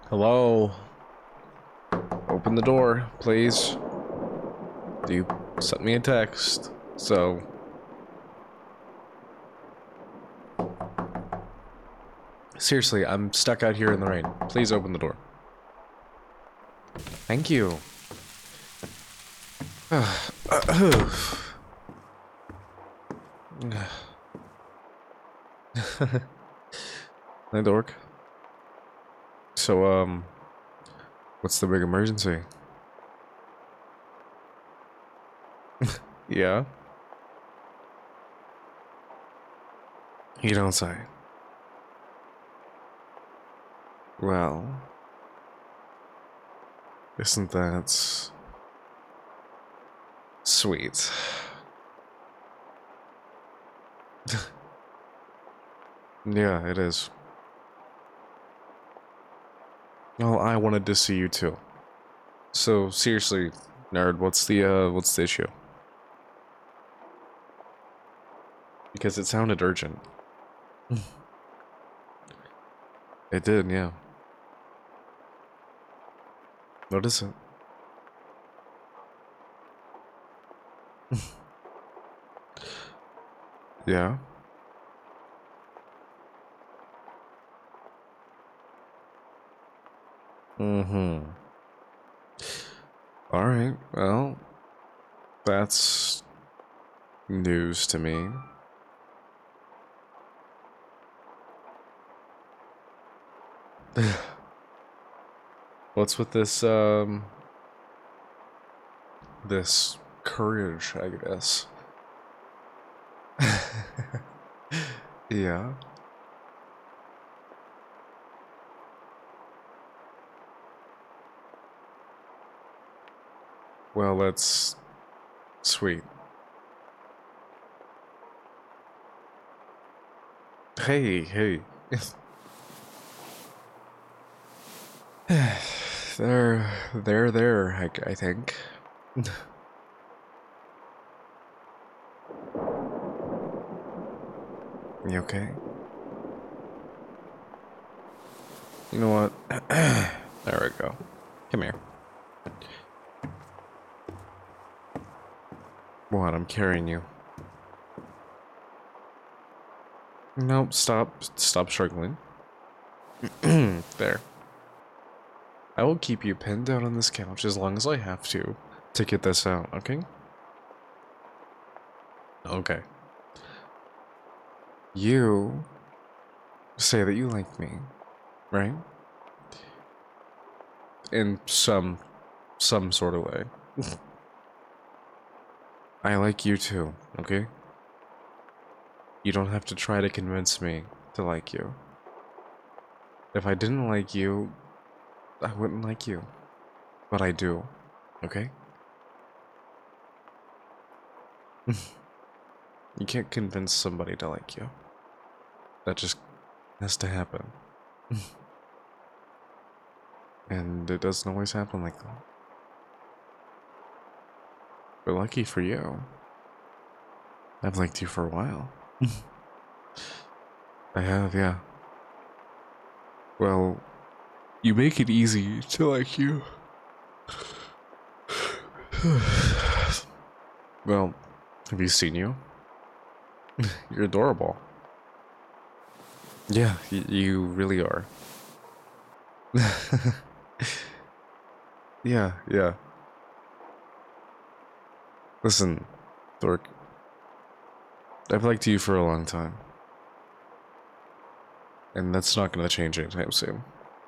Hello? Open the door, please. You sent me a text, so... Seriously, I'm stuck out here in the rain. Please open the door. Thank you. Hi, dork. So, what's the big emergency? Yeah? You don't say. Well... Isn't that... sweet? Yeah, it is. Well, I wanted to see you too. So, seriously, nerd, what's the issue? Because it sounded urgent. It did, yeah. What is it? Yeah? Mm-hmm. Alright, well, that's news to me. What's with this courage, I guess? Yeah? Well, that's sweet. Hey, hey. They're there, I think. You okay? You know what? There we go. Come here. What? I'm carrying you. Nope, stop struggling. There. I will keep you pinned down on this couch as long as I have to get this out, okay? Okay. You say that you like me, right? In some sort of way. I like you too, okay? You don't have to try to convince me to like you. If I didn't like you, I wouldn't like you. But I do, okay? You can't convince somebody to like you. That just has to happen. And it doesn't always happen like that. But lucky for you, I've liked you for a while. I have, yeah. Well, you make it easy to like you. Well, have you seen you? You're adorable. Yeah, you really are. Yeah, yeah. Listen, Dork, I've liked you for a long time. And that's not gonna change anytime soon.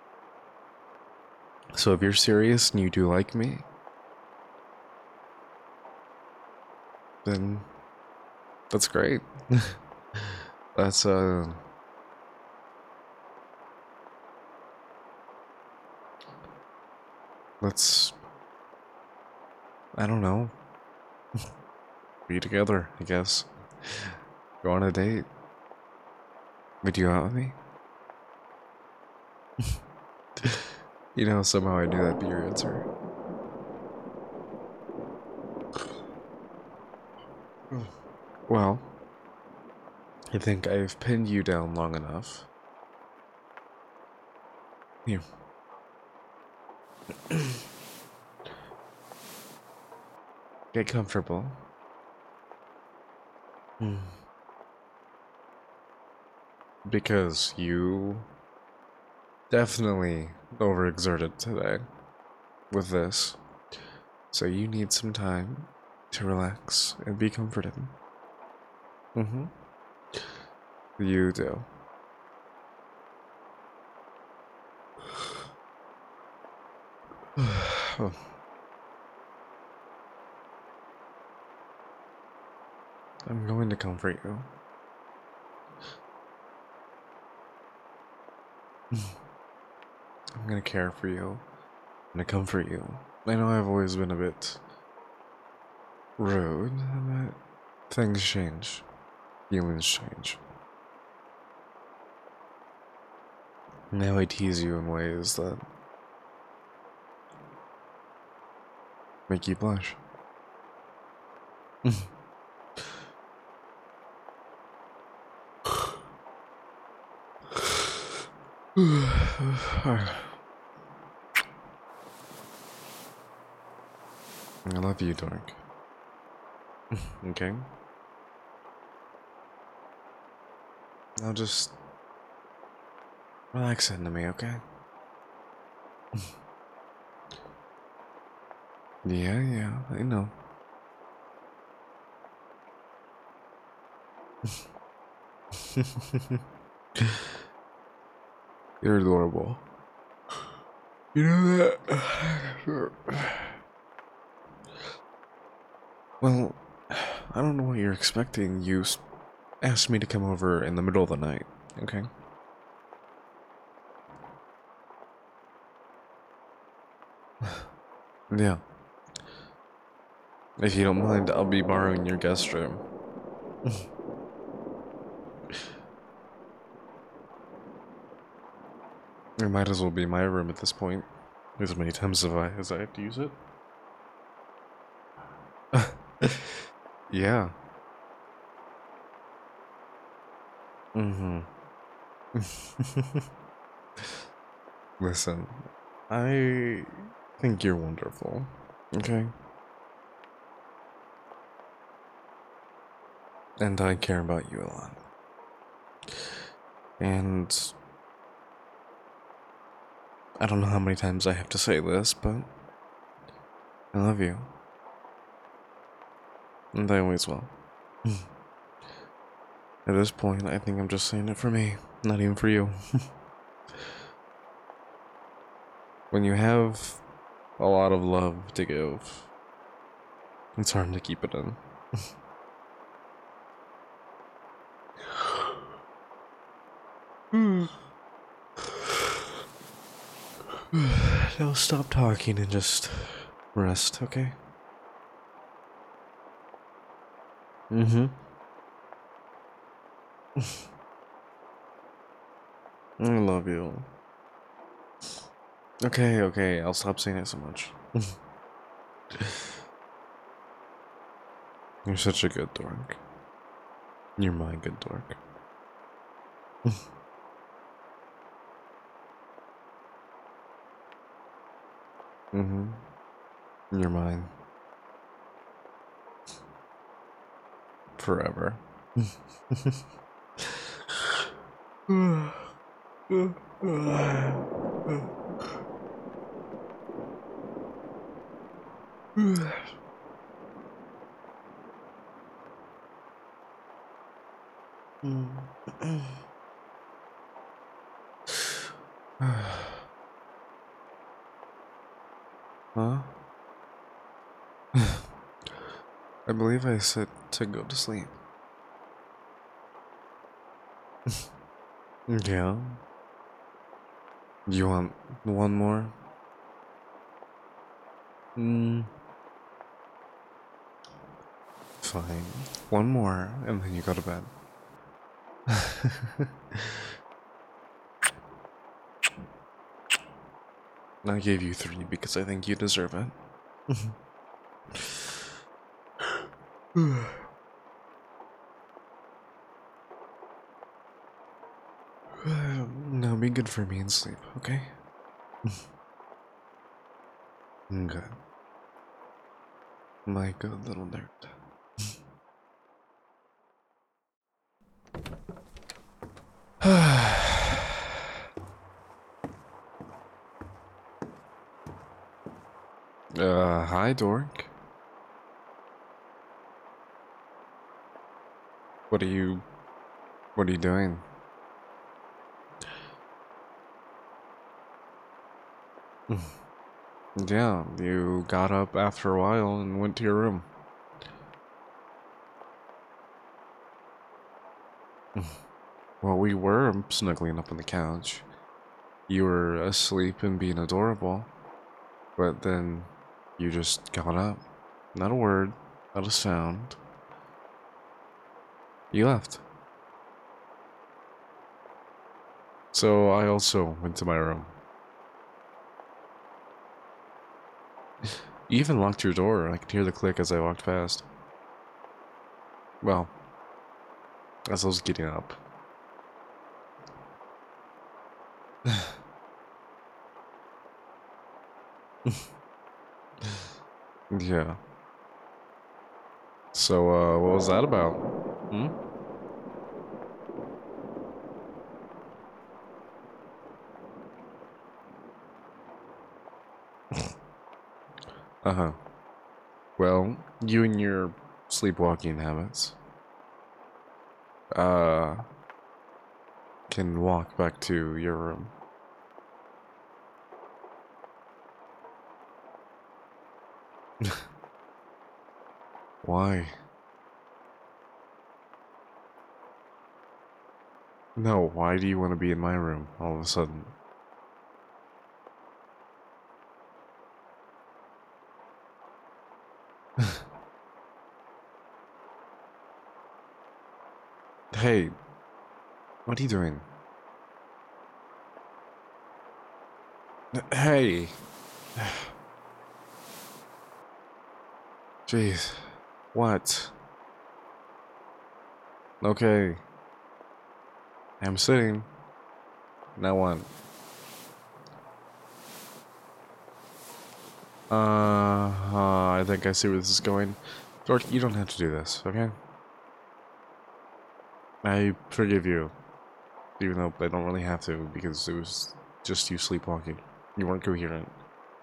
So if you're serious and you do like me, then that's great. That's, let's, I don't know, be together, I guess. Go on a date. Would you out with me? You know, somehow I knew that'd be your answer. Well, I think I've pinned you down long enough. Here, Get comfortable. Hmm. Because you definitely overexerted today with this. So you need some time to relax and be comforted. Mm-hmm. You do. Oh, I'm going to comfort you. I'm gonna care for you. I'm gonna comfort you. I know I've always been a bit rude, but things change. Feelings change. Now I tease you in ways that make you blush. I love you, Dork. Okay? Now just relax into me, okay? Yeah, yeah, I know. You're adorable. You know that? Well, I don't know what you're expecting. You asked me to come over in the middle of the night, okay? Yeah. If you don't mind, I'll be borrowing your guest room. It might as well be my room at this point. As many times as I have to use it. Yeah. Mm-hmm. Listen, I think you're wonderful. Okay? And I care about you a lot. And I don't know how many times I have to say this, but I love you. And I always will. At this point, I think I'm just saying it for me, not even for you. When you have a lot of love to give, it's hard to keep it in. Now stop talking and just rest, okay? Mm-hmm. I love you. Okay, okay, I'll stop saying it so much. You're such a good dork. You're my good dork. Mm-hmm. You're mine. Forever. Huh? I believe I said to go to sleep. Yeah. You want one more? Mm, fine. One more, and then you go to bed. I gave you three because I think you deserve it. Now be good for me and sleep, okay? Good. My good little nerd. Hi, Dork. What are you... What are you doing? Yeah, you got up after a while and went to your room. Well, we were snuggling up on the couch. You were asleep and being adorable, but then you just got up. Not a word, not a sound. You left. So I also went to my room. You even locked your door. I could hear the click as I walked past. Well, as I was getting up. Yeah. So, what was that about? Hmm? Uh-huh. Well, you and your sleepwalking habits, uh, can walk back to your room. Why? No, why do you want to be in my room all of a sudden? Hey, what are you doing? Hey! Jeez. What? Okay. I'm sitting. Now what? I think I see where this is going. Dork, you don't have to do this, okay? I forgive you, even though I don't really have to, because it was just you sleepwalking. You weren't coherent.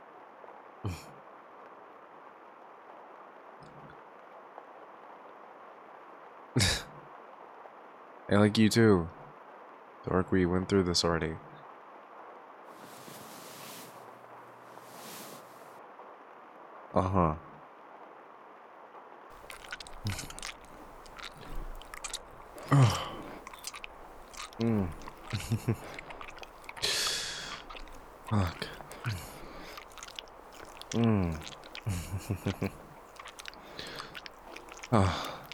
I like you too. Dork, we went through this already. Uh-huh. Mm. Fuck. Mm. Ah.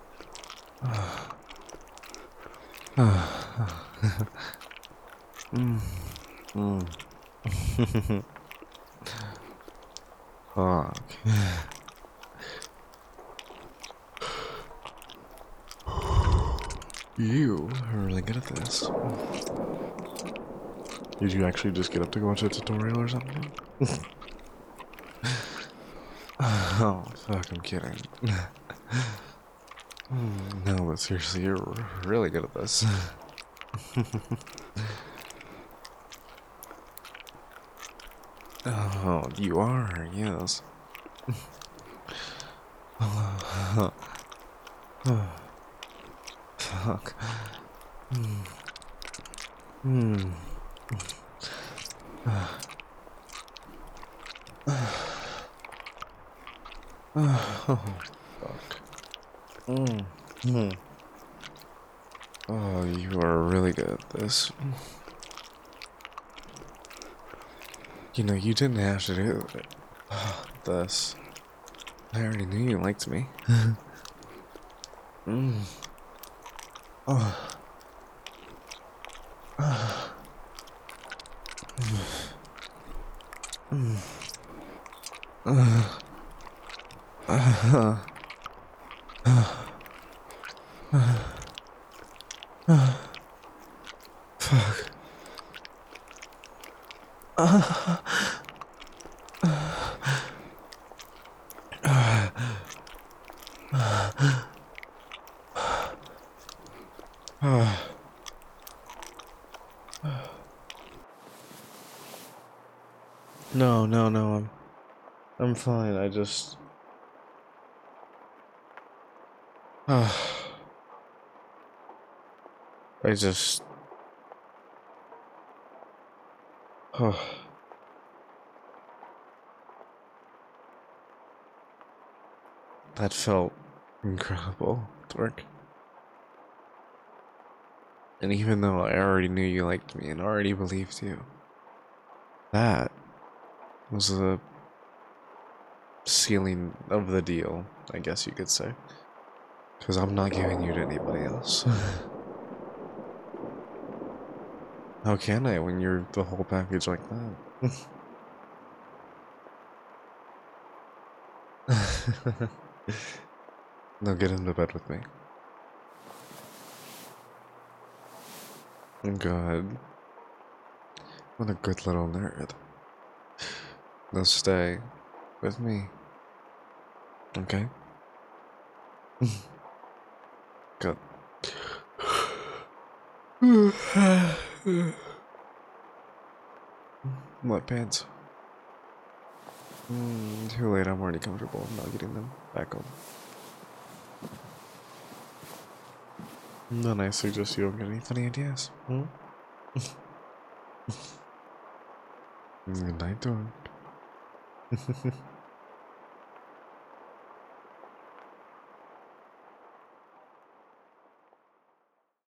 Mm. Mm. Fuck. You are really good at this. Did you actually just get up to go watch a tutorial or something? Oh, fuck, I'm kidding. No, but seriously, you're really good at this. Oh, you are, yes. Fuck. Hmm. Oh, fuck. Mm. Oh, you are really good at this. You know, you didn't have to do this. I already knew you liked me. Mm. Oh. Fuck. No, no, no, I'm fine. I just I just that felt incredible, Dork. And even though I already knew you liked me and already believed you, that was the ceiling of the deal, I guess you could say. Because I'm not giving you to anybody else. How can I when you're the whole package like that? Now get into bed with me. Good. What a good little nerd. Now stay with me, okay? Good. What pants? Too late, I'm already comfortable. I'm not getting them back on. Then I suggest you don't get any funny ideas. Good night, Dork.